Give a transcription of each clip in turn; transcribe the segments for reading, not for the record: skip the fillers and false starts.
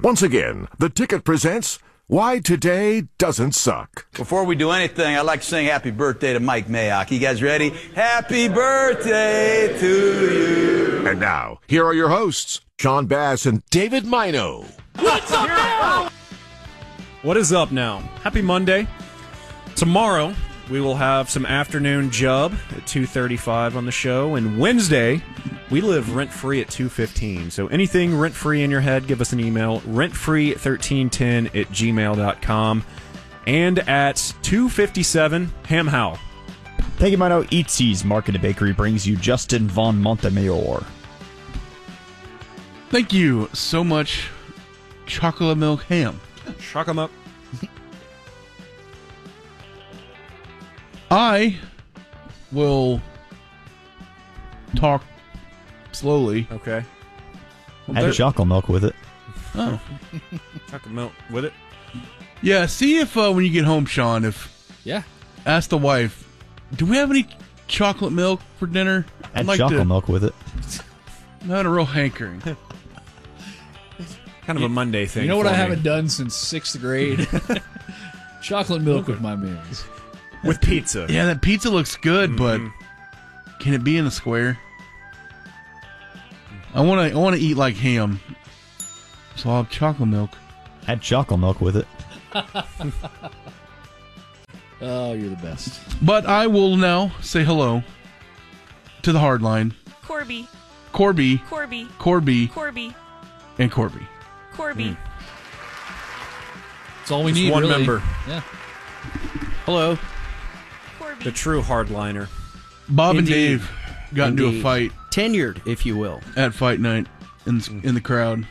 Once again, the Ticket presents Why Today Doesn't Suck. Before we do anything, I'd like to sing happy birthday to Mike Mayock. You guys ready? Happy birthday to you. And now, here are your hosts, Sean Bass and David Mino. What's up now? What is up now? Happy Monday. Tomorrow, we will have some afternoon Jub at 2:35 on the show. And Wednesday, we live rent-free at 2:15. So anything rent-free in your head, give us an email, rentfree1310@gmail.com. And at 2:57, Ham Howl. Thank you, Mino. Eatsy's Market and Bakery brings you Justin Von Montemayor. Thank you so much, Chocolate Milk Ham. Shock 'em up. I will talk slowly. Okay. Add chocolate milk with it. Oh. Chocolate milk with it. Yeah, see if when you get home, Sean, ask the wife, do we have any chocolate milk for dinner? Add chocolate milk with it. I'm having a real hankering. Kind of a Monday thing. You know what for I me. haven't done since 6th grade? Chocolate milk with my meals. With pizza. Yeah, that pizza looks good, but can it be in a square? I want to eat like ham, so I'll have chocolate milk. Add chocolate milk with it. Oh, you're the best. But I will now say hello to the hard line. Corby. Corby, Corby. Corby, Corby. and Corby. Corby. That's all we Just need, one really. member. Yeah. Hello. Corby. The true hardliner. Bob and Indeed. Dave got into a Indeed. fight Tenured, if you will. at fight night in the crowd.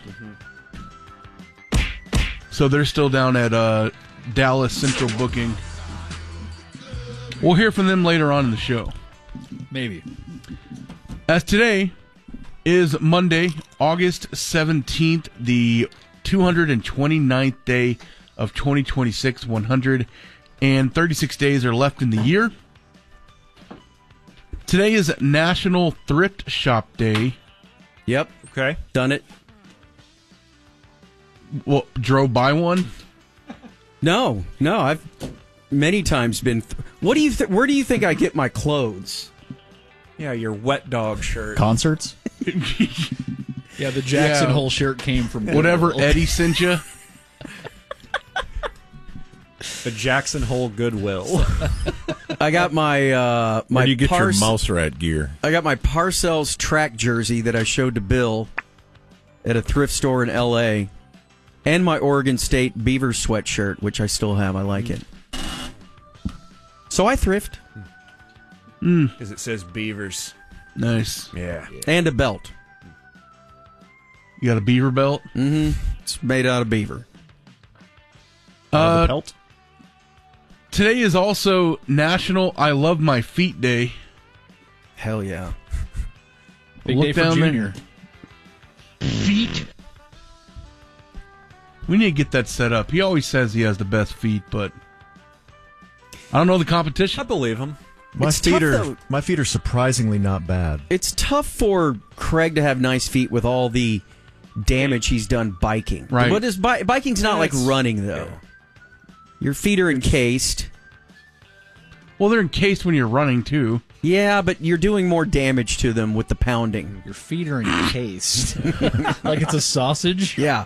So they're still down at Dallas Central Booking. We'll hear from them later on in the show. Maybe. As today is Monday, August 17th, the 229th day of 2026, 136 days are left in the year. Today is National Thrift Shop Day. Yep. Okay. Done it. Well, drove by one? No, I've many times been. What do you? Where do you think I get my clothes? Yeah, your wet dog shirt. Concerts? Yeah, the Jackson Yeah. Hole shirt came from Whatever Goodwill. Eddie sent you. The Jackson Hole Goodwill. I got my my Where do you get your Parc- mouse rat gear? I got my Parcells track jersey that I showed to Bill at a thrift store in L.A. and my Oregon State Beaver sweatshirt, which I still have. I like it. So I thrift Because it says Beavers. Nice. Yeah. and a belt. You got a beaver belt? It's made out of beaver. The pelt? Today is also National I Love My Feet Day. Hell yeah. Big Look day for down there. Junior. Feet? We need to get that set up. He always says he has the best feet, but I don't know the I competition. believe him. It's tough, though. My feet are surprisingly not bad. It's tough for Craig to have nice feet with all the damage he's done biking. Right. But biking's not like That's- running, though. Your feet are encased. Well, they're encased when you're running, too. Yeah, but you're doing more damage to them with the pounding. Your feet are encased. Like it's a sausage. Yeah.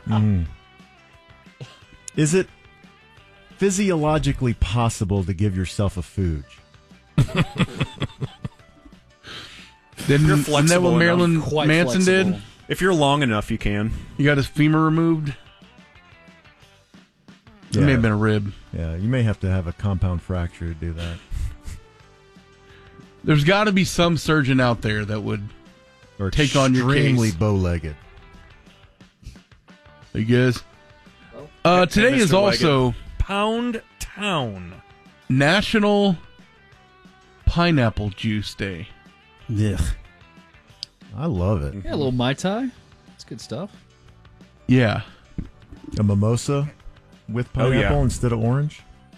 Is it physiologically possible to give yourself a fooge? Then, You're isn't that flexible what Marilyn enough. Quite Manson flexible. did? If you're long enough, you can. He got his femur removed. It may have been a rib. Yeah, you may have to have a compound fracture to do that. There's got to be some surgeon out there that would Or take on your extremely case. bow-legged. Are you guys? Today Mr. is also Pound Town. National Pineapple Juice Day. Ugh. I love it. Yeah, a little Mai Tai. That's good stuff. Yeah. A mimosa with Oh, yeah. pineapple instead of orange.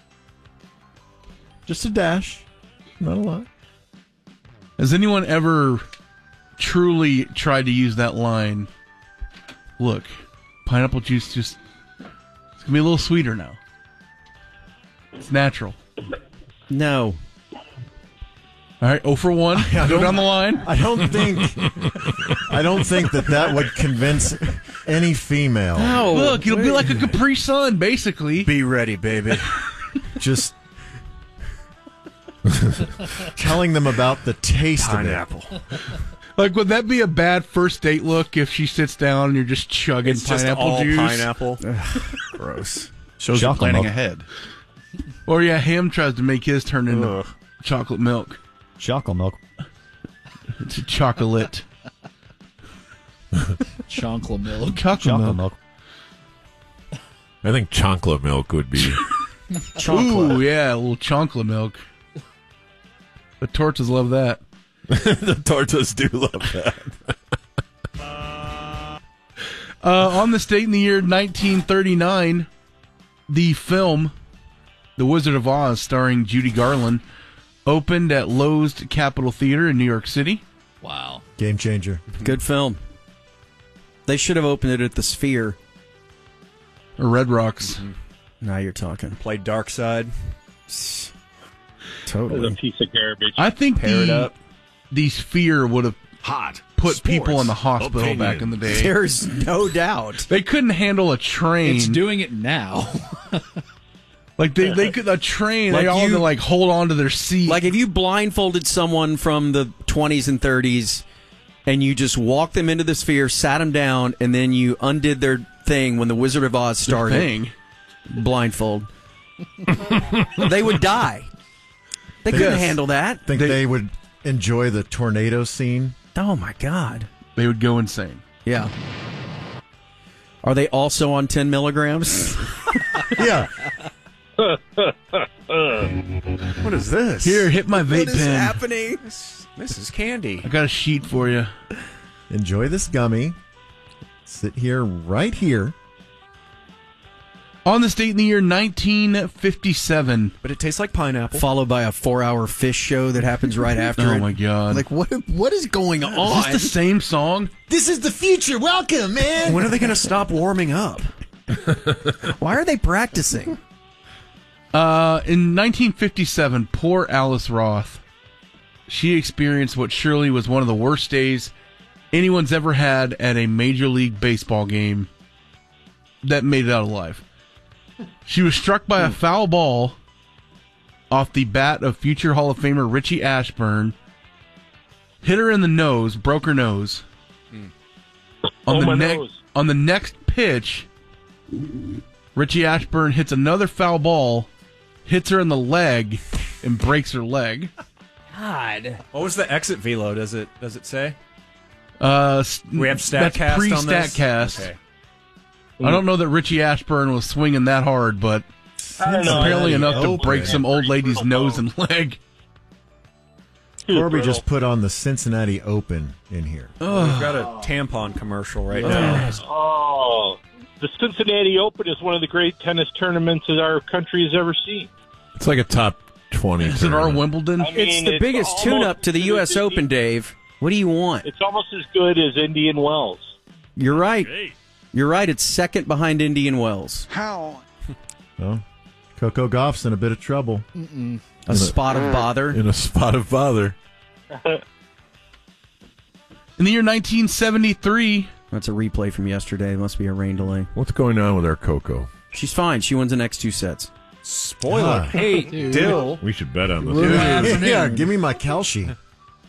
Just a dash. Not a lot. Has anyone ever truly tried to use that line? Look, pineapple juice it's gonna be a little sweeter now. It's natural. No. All right, 0 for 1. Go down the line. I don't think that would convince any female. No. Look, it'll be like a Capri Sun, basically. Be ready, baby. Just telling them about the taste Pineapple. of it. Like, would that be a bad first date look if she sits down and you're just chugging It's just pineapple all juice? pineapple. Gross. Shows you Chocolate planning milk. ahead. Or yeah, him tries to make his turn into Ugh. chocolate milk. Chocolate milk. It's a chocolate. Chocolate milk. Chocolate milk. milk. I think chocolate milk would be. Ooh, yeah, a little chocolate milk. The tortas love that. The tortas do love that. On this date in the year 1939, the film The Wizard of Oz, starring Judy Garland, opened at Lowe's Capitol Theater in New York City. Wow. Game changer. Good film. They should have opened it at the Sphere. Or Red Rocks. Now you're talking. Play Dark Side. Totally. Piece of garbage. I think Pair it up. the Sphere would have Hot. put Sports people in the hospital opinion. back in the day. There's no doubt. They couldn't handle a train. It's doing it now. Like they could a train. Like they all you- had to like hold on to their seat. Like if you blindfolded someone from the 20s and 30s and you just walked them into the Sphere, sat them down, and then you undid their thing when the Wizard of Oz started. thing. Blindfold. They would die. They couldn't Yes. handle that. Think they would enjoy the tornado scene? Oh my God. They would go insane. Yeah. Are they also on 10 milligrams? Yeah. What is this? Here, hit my vape What is pen. happening? This is candy. I got a sheet for you. Enjoy this gummy. Sit here, right here. On this date in the year 1957. But it tastes like pineapple. Followed by a 4-hour fish show that happens right after Oh it. my God. Like, what is going Is on? this the same song? This is the future. Welcome, man. When are they going to stop warming up? Why are they practicing? In 1957, poor Alice Roth. She experienced what surely was one of the worst days anyone's ever had at a Major League Baseball game that made it out alive. She was struck by a foul ball off the bat of future Hall of Famer Richie Ashburn. Hit her in the nose, broke her nose. On my the nose. on the next pitch, Richie Ashburn hits another foul ball, hits her in the leg, and breaks her leg. God. What was the exit velo? Does it say? We have StatCast on this? pre-StatCast. Okay. I don't know that Richie Ashburn was swinging that hard, but apparently enough to break some old lady's nose and leg. Corby just put on the Cincinnati Open in here. We've got a tampon commercial right now. Oh, the Cincinnati Open is one of the great tennis tournaments that our country has ever seen. It's like a top 20. Is it our tournament. Wimbledon? I mean, It's the biggest almost tune-up to the as good as U.S. Open, Dave. What do you want? It's almost as good as Indian Wells. You're right. You're right. It's second behind Indian Wells. Well, Coco Gauff's in a bit of trouble. A spot of bother. In a spot of bother. In the year 1973, That's a replay from yesterday. It must be a rain delay. What's going on with our Coco? She's fine. She wins the next two sets. Spoiler. Ah. Hey, Dude. Dill. We should bet on this. Good afternoon. Yeah, give me my Kalshi.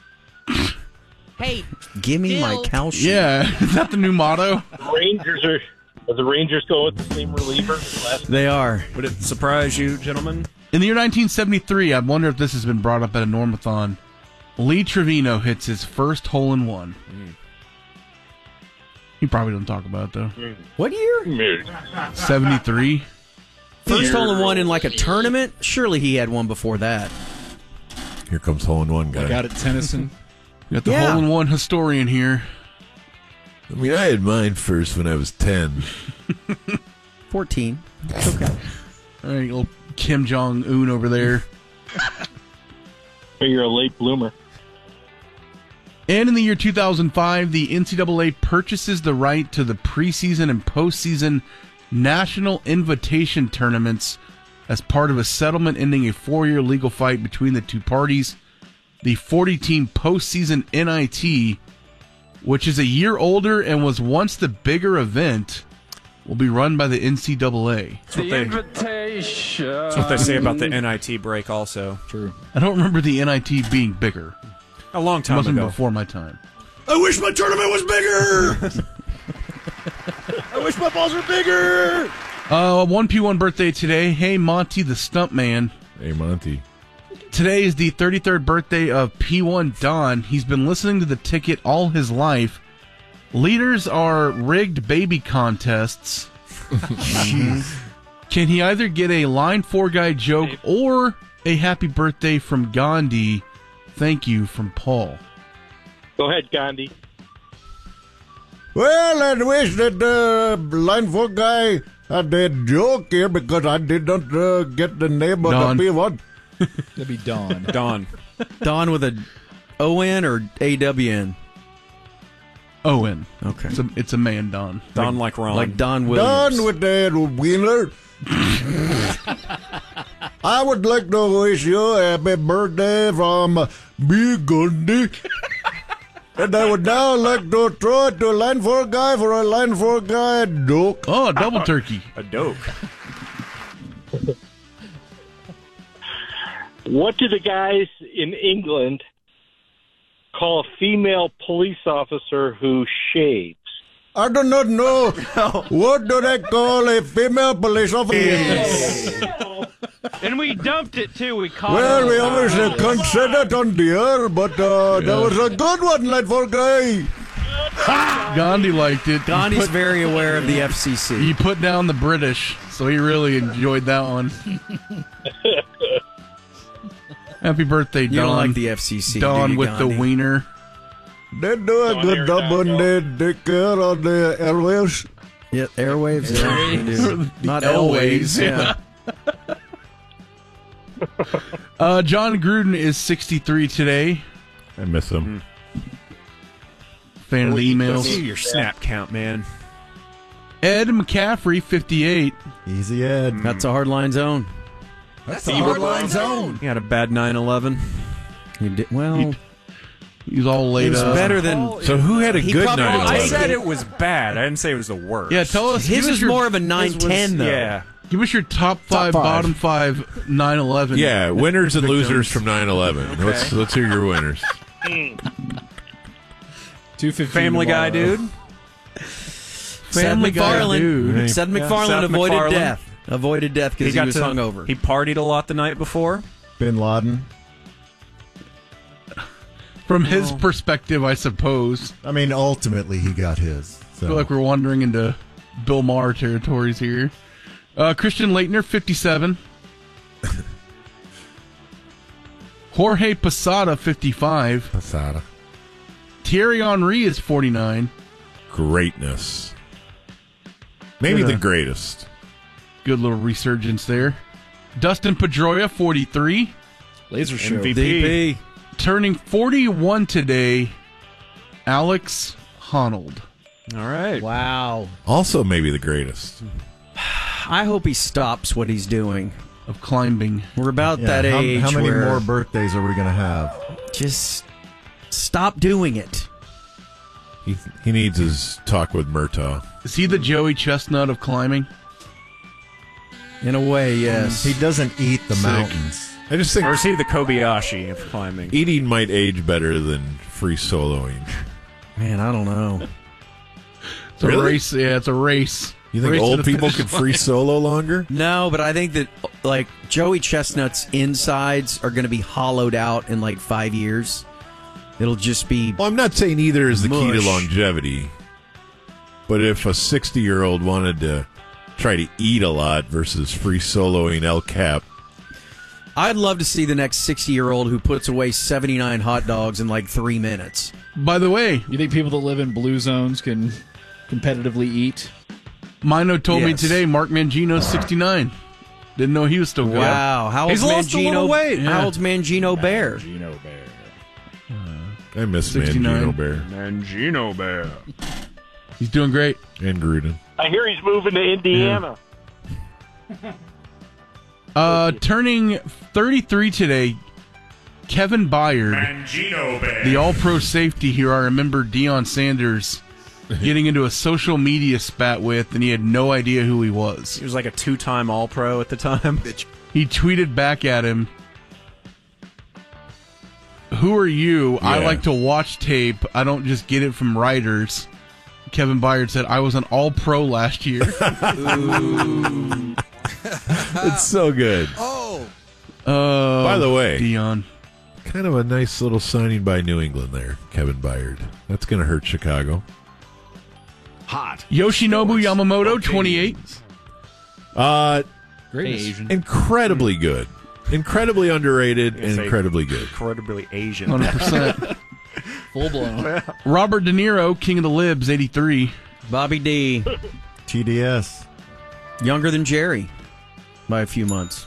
Hey, Give me my Bill. calcium. yeah, is that the new motto? The Rangers go with the same reliever as last. They are. Would it surprise you, gentlemen? In the year 1973, I wonder if this has been brought up at a Normathon. Lee Trevino hits his first hole-in-one. He probably doesn't talk about it, though. What year? 73. First hole-in-one in like a tournament? Surely he had one before that. Here comes hole in one guy. I got it, Tennyson. We got the Yeah. hole-in-one historian here. I mean, I had mine first when I was 10. 14. It's okay. All right, little Kim Jong-un over there. You're a late bloomer. And in the year 2005, the NCAA purchases the right to the preseason and postseason national invitation tournaments as part of a settlement ending a 4-year legal fight between the two parties. The 40-team postseason NIT, which is a year older and was once the bigger event, will be run by the NCAA. That's what they say about the NIT break also. True. I don't remember the NIT being bigger. A long time ago. Before my time. I wish my tournament was bigger. I wish my balls were bigger. 1P1 birthday today. Hey, Monty the Stuntman. Hey, Monty. Today is the 33rd birthday of P1 Don. He's been listening to The Ticket all his life. Leaders are rigged baby contests. Can he either get a line 4 guy joke or a happy birthday from Gandhi? Thank you from Paul. Go ahead, Gandhi. Well, I wish that line 4 guy had a joke here because I did not get the name of Don. the P1. That'd be Dawn. Don. Don with a O-N or A-W-N? Owen. Okay. It's a man, Don. Don like Ron. Like Don Williams. Don with the wiener. I would like to wish you a happy birthday from B. Gandhi. And I would now like to throw it to a line 4 guy for a line 4 guy doke. Oh, double turkey. A doke. What do the guys in England call a female police officer who shaves? I do not know. What do they call a female police officer? And we dumped it, too. We caught Well, it. we obviously can't say that on the air, but that was a good one, line 4 guy. Gandhi liked it. Gandhi's very aware of the FCC. He put down the British, so he really enjoyed that one. Happy birthday, Don. You don't like the FCC, Don do you, with Gandhi? the wiener. They do a good job when they take care of the airwaves. Yeah, airwaves. Yeah, they do. Not Airwaves, Elways. Yeah. John Gruden is 63 today. I miss him. Fan of the Let's emails. see your snap count, man. Ed McCaffrey, 58. Easy, Ed. That's a hard line zone. That's a hard line zone. He had a bad 9/11. He did, well, He's all laid it's up. better than. So who had a He good probably- night? I said it was bad. I didn't say it was the worst. Yeah, tell us. His give us is your- more of a 9-10, though. Yeah. Give us your top 5, five. bottom 5, 9/11. Yeah, winners and victims. losers from 9/11. Let's hear your winners. 2:15 Family Guy, tomorrow. dude. Seth Family Guy MacFarlane. dude. Seth MacFarlane Seth avoided MacFarlane. death. Avoided death because he was hungover. He partied a lot the night before. Bin Laden. From his perspective, I suppose. I mean, ultimately, he got his. I So. feel like we're wandering into Bill Maher territories here. Christian Leitner, 57. Jorge Posada, 55. Posada. Thierry Henry is 49. Greatness. Maybe Yeah. the greatest. Good little resurgence there. Dustin Pedroia, 43. Laser show. DP. Turning 41 today, Alex Honnold. All right. Wow. Also, maybe the greatest. I hope he stops what he's doing. Of climbing. We're about Yeah, that age how many where more birthdays are we going to have? just stop doing it. He needs his talk with Murtaugh. Is he the Joey Chestnut of climbing? In a way, yes. He doesn't eat the Sick. mountains. I just think Or is he the Kobayashi of climbing? eating might age better than free soloing. Man, I don't know. It's a Really? race. Yeah, it's a race. You think Race to old the people finish could free solo longer? No, but I think that like Joey Chestnut's insides are going to be hollowed out in like 5 years. It'll just be. Well, I'm not saying either is the key to Mush. longevity. But if a 60-year-old wanted to try to eat a lot versus free soloing El Cap, I'd love to see the next 60-year-old who puts away 79 hot dogs in like 3 minutes. By the way, You think people that live in blue zones can competitively eat? Mino told me Yes. today Mark Mangino's 69. Didn't know he was still good. Wow, how old's He's lost a little weight. How old's Mangino Bear? Gino Bear. I miss 69. Mangino Bear. Mangino Bear. He's doing great. And Gruden. I hear he's moving to Indiana. Turning 33 today, Kevin Byard, Mangino Bear. the all-pro safety here. I remember Deion Sanders getting into a social media spat with, and he had no idea who he was. He was like a 2-time All-Pro at the time. He tweeted back at him, "Who are you? I Yeah. like to watch tape. I don't just get it from writers." Kevin Byard said, "I was an All-Pro last year." It's so good. By the way, Deion. kind of a nice little signing by New England there, Kevin Byard. That's going to hurt Chicago. Hot. Yoshinobu Yamamoto, 28. Great Asian. Incredibly good. Incredibly underrated and It's incredibly good. Incredibly Asian. 100%. Full blown. Robert De Niro, King of the Libs, 83. Bobby D, TDS. younger than Jerry by a few months.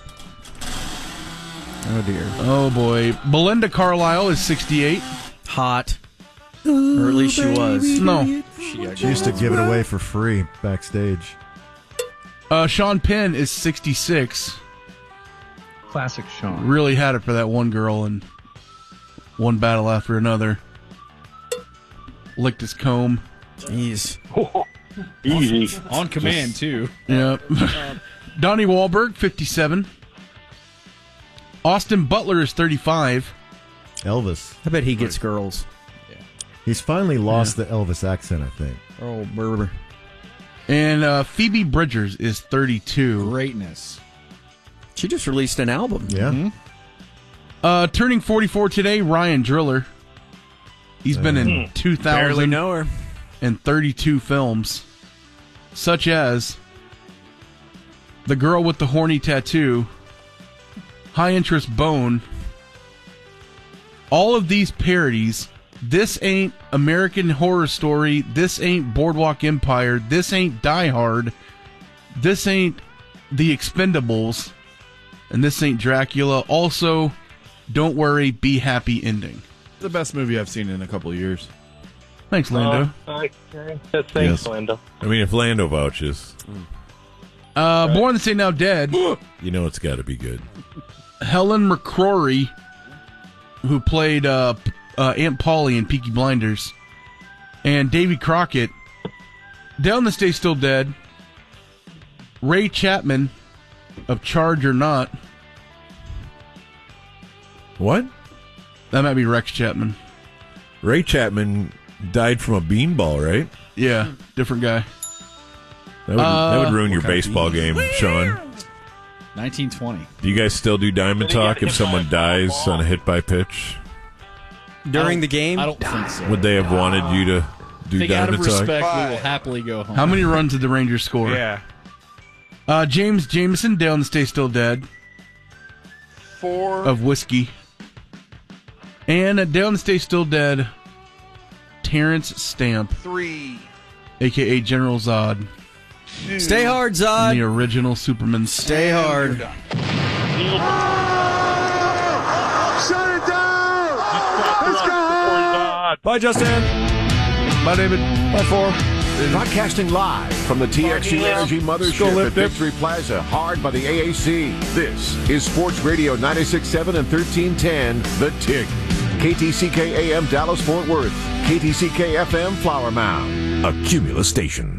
Oh dear. Oh boy. Belinda Carlisle is 68. Hot. Or at least she was. No. She used to give it away for free backstage. Sean Penn is 66. Classic Sean. Really had it for that one girl and one battle after another. Licked his comb. Jeez. Easy. On command, too. Yep. Donnie Wahlberg, 57. Austin Butler is 35. Elvis. I bet he gets girls. He's finally lost the Elvis accent, I think. Oh, Berber. And Phoebe Bridgers is 32. Greatness. She just released an album. Yeah. Turning 44 today, Ryan Driller. He's been in 2,000 Barely know her. and 32 films, such as The Girl with the Horny Tattoo, High Interest Bone. All of these parodies. This ain't American Horror Story. This ain't Boardwalk Empire. This ain't Die Hard. This ain't The Expendables. And this ain't Dracula. Also, Don't Worry, Be Happy ending. The best movie I've seen in a couple of years. Thanks, Lando. Thanks, Yes. Lando. I mean, if Lando vouches, Born to Say Now Dead. you know it's got to be good. Helen McCrory, who played Aunt Polly in Peaky Blinders, and Davy Crockett. Down the Stay Still Dead. Ray Chapman of Charge or Not. What? That might be Rex Chapman. Ray Chapman died from a beanball, right? Yeah, different guy. That would ruin your baseball game, Sean. 1920. Do you guys still do diamond talk if someone dies on a hit by pitch? During the game? I don't think so. Would they have wanted you to do I think out of diamond talk? respect, we will happily go home. How many runs did the Rangers score? Yeah. James Jameson, Down the Stay Still Dead. 4 of Whiskey. And Down the Stay Still Dead, Terrence Stamp. 3. A.K.A. General Zod. 2. Stay hard, Zod. The original Superman. Stay hard. Shut it down! Let's go! Bye, Justin. Bye, David. Bye, 4. Broadcasting live from the TXU Energy Mothership at Victory Plaza, hard by the AAC. This is Sports Radio 96.7 and 1310, The Tick. KTCK AM Dallas Fort Worth, KTCK FM Flower Mound, a Cumulus station.